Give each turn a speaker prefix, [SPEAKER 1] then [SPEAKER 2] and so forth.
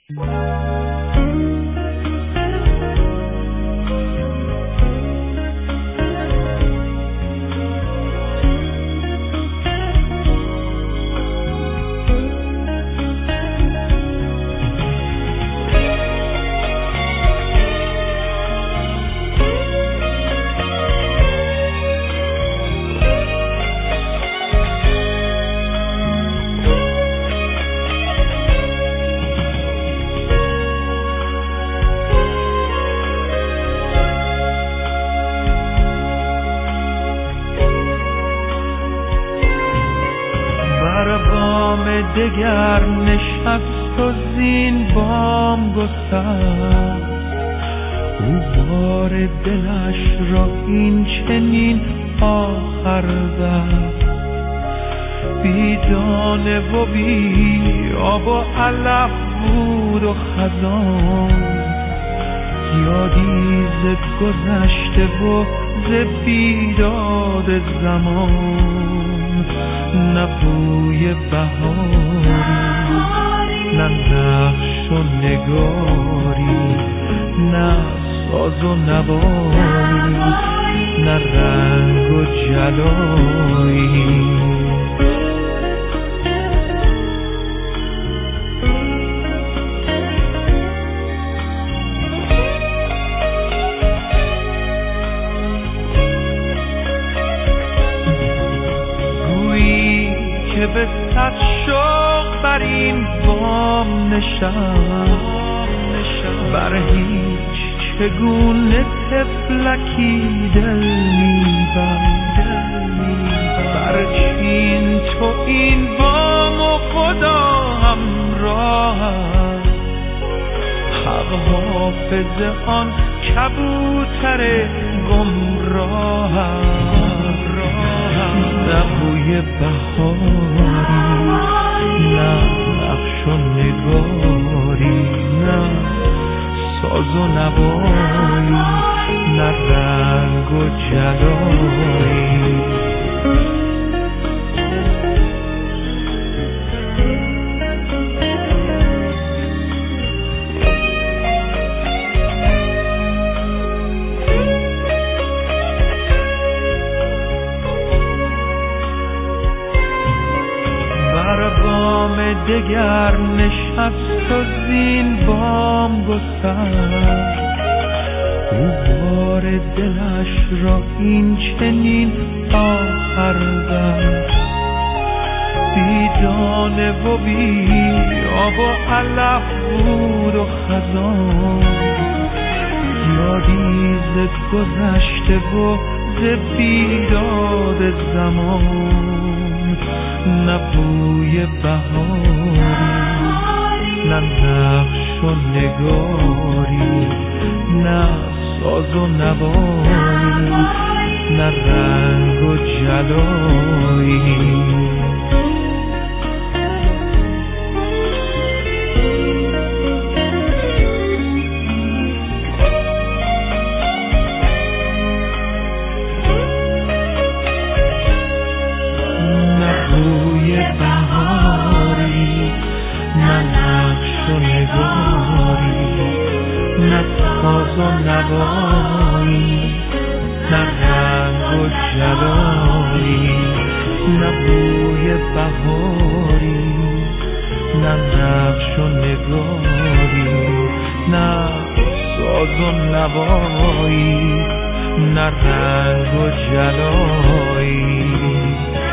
[SPEAKER 1] دگر نشست و زین بام گسست، او بار دلش را این چنین آخر زد. بی دانه و بی آب و علف بود و خزان، یادی ز گذشته و ز بیداد زمان. نه بوی بهاری، نه نقش و نگاری، نه ساز و نوایی، نه رنگ و جلایی. که به صد شوق بر این بام نشست، بر هیچ چگونه طفلکی دل می‌برد. بر چین تو این بام و خدا همراه است، حق حافظ آن کبوتر گمراه است. نه بوی بهاری، نه نقش و نگاری، نه ساز و نوایی، نه رنگ و جلایی. دگر نشست و زین بام گسست، او بار دلش را این چنین آخر زد. بی دانه و بی آب و علف بود و خزان، یادی ز گذشته و ز بیداد زمان. نه بوی بهاری، نه نقش و نگاری، نه ساز و نوایی، نه رنگ و جلایی. ساز و نوایی، نه رنگ و جلایی. نه بوی بهاری، نه نقش و نگاری، نه ساز و نوایی، نه رنگ و جلایی.